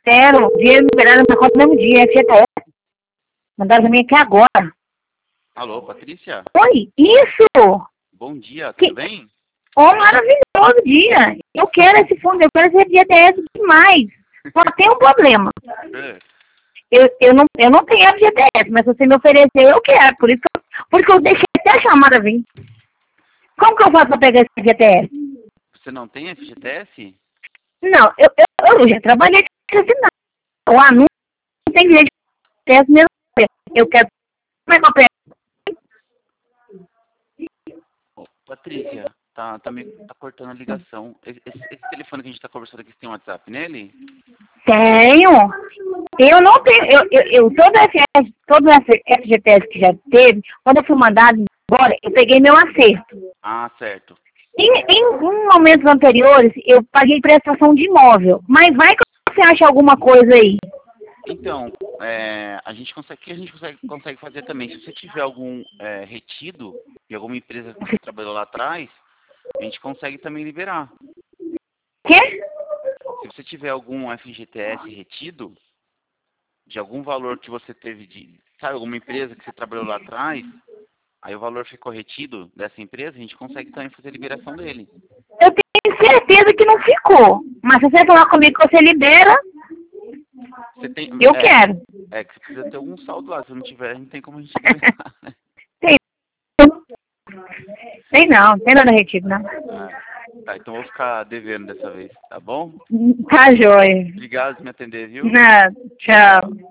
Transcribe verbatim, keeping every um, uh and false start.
Quero. Dinheiro liberado na minha conta no mesmo dia, F G T S. Mandaram pra mim aqui agora. Alô, Patrícia? Oi, isso! Bom dia, Que- tudo bem? Oh, maravilhoso dia! Eu quero esse fundo, eu quero esse F G T S demais. Só tem um problema. É. Eu, eu, não, eu não tenho F G T S, mas se você me oferecer, eu quero. Por isso que eu, porque eu deixei até a chamada vir. Como que eu faço pra pegar esse F G T S? Você não tem F G T S? Não, eu, eu, eu já trabalhei com esse não. O anúncio não tem direito de F G T S mesmo. Eu quero. Como é que eu pego? Ô, Patrícia, tá, tá, me, tá cortando a ligação. Esse, esse- esse telefone que a gente tá conversando aqui, você tem WhatsApp nele? Tenho. Eu não tenho. Eu, eu, eu todo F S, todo F G T S que já teve, quando eu fui mandado embora, eu peguei meu acerto. Ah, certo. Em, em, em momentos anteriores, eu paguei prestação de imóvel. Mas vai que você acha alguma coisa aí. Então, é, a gente consegue, o que a gente consegue, consegue fazer também, se você tiver algum é, retido de alguma empresa que você trabalhou lá atrás, a gente consegue também liberar. Quê? Se você tiver algum F G T S retido, de algum valor que você teve de, sabe, alguma empresa que você trabalhou lá atrás, aí o valor ficou retido dessa empresa, a gente consegue também fazer a liberação dele. Eu tenho certeza que não ficou. Mas se você falar comigo que você libera, Você tem, eu é, quero. é que você precisa ter algum saldo lá, se não tiver, não tem como a gente liberar, né? Tem. Tem não, tem nada retido, não. Ah, tá, então eu vou ficar devendo dessa vez, tá bom? Tá joia. Obrigado por me atender, viu? Nada. Tchau.